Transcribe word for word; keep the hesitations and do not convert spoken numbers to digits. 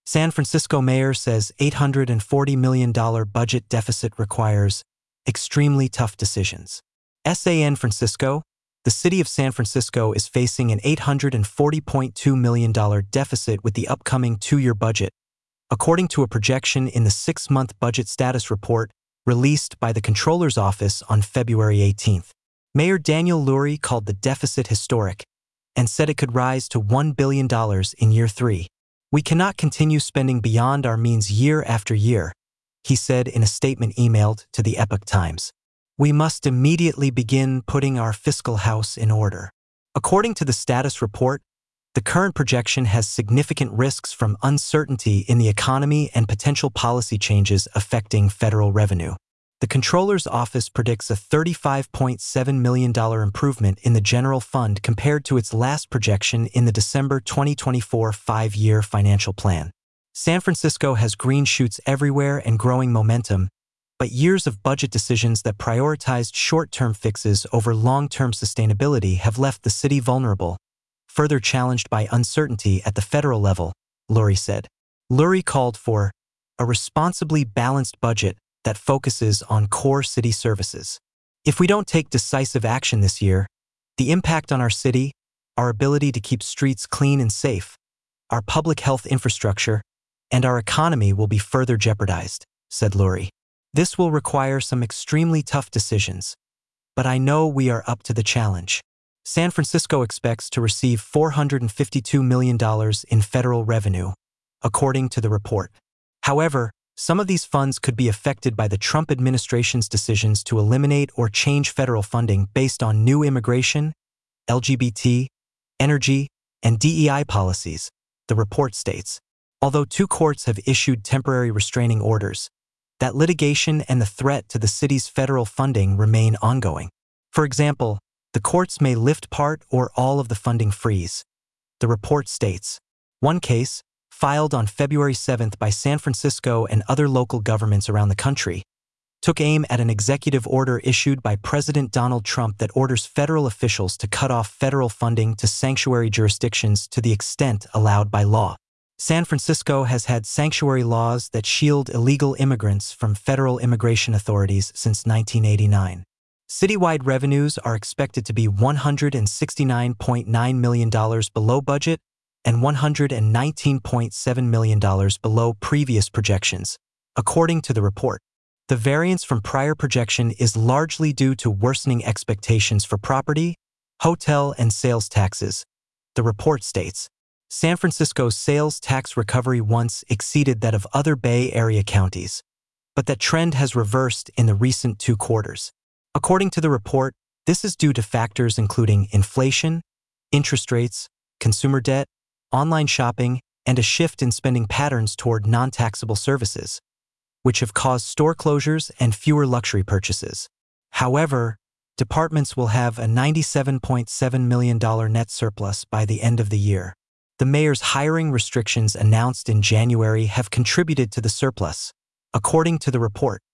San Francisco mayor says eight hundred forty million dollars budget deficit requires extremely tough decisions. San Francisco, the city of San Francisco is facing an eight hundred forty point two million dollars deficit with the upcoming two-year budget, according to a projection in the six-month budget status report released by the Comptroller's Office on February eighteenth. Mayor Daniel Lurie called the deficit historic and said it could rise to one billion dollars in year three. "We cannot continue spending beyond our means year after year," he said in a statement emailed to the Epoch Times. "We must immediately begin putting our fiscal house in order." According to the status report, the current projection has significant risks from uncertainty in the economy and potential policy changes affecting federal revenue. The Comptroller's Office predicts a thirty-five point seven million dollars improvement in the general fund compared to its last projection in the December twenty twenty-four five-year financial plan. San Francisco has green shoots everywhere and growing momentum, but years of budget decisions that prioritized short-term fixes over long-term sustainability have left the city vulnerable, further challenged by uncertainty at the federal level, Lurie said. Lurie called for a responsibly balanced budget that focuses on core city services. "If we don't take decisive action this year, the impact on our city, our ability to keep streets clean and safe, our public health infrastructure, and our economy will be further jeopardized," said Lurie. "This will require some extremely tough decisions, but I know we are up to the challenge." San Francisco expects to receive four hundred fifty-two million dollars in federal revenue, according to the report. However, some of these funds could be affected by the Trump administration's decisions to eliminate or change federal funding based on new immigration, L G B T, energy, and D E I policies, the report states. Although two courts have issued temporary restraining orders, that litigation and the threat to the city's federal funding remain ongoing. For example, the courts may lift part or all of the funding freeze, the report states. One case, filed on February seventh by San Francisco and other local governments around the country, took aim at an executive order issued by President Donald Trump that orders federal officials to cut off federal funding to sanctuary jurisdictions to the extent allowed by law. San Francisco has had sanctuary laws that shield illegal immigrants from federal immigration authorities since nineteen eighty-nine. Citywide revenues are expected to be one hundred sixty-nine point nine million dollars below budget and one hundred nineteen point seven million dollars below previous projections, according to the report. The variance from prior projection is largely due to worsening expectations for property, hotel, and sales taxes, the report states. San Francisco's sales tax recovery once exceeded that of other Bay Area counties, but that trend has reversed in the recent two quarters. According to the report, this is due to factors including inflation, interest rates, consumer debt, online shopping, and a shift in spending patterns toward non-taxable services, which have caused store closures and fewer luxury purchases. However, departments will have a ninety-seven point seven million dollars net surplus by the end of the year. The mayor's hiring restrictions announced in January have contributed to the surplus, according to the report.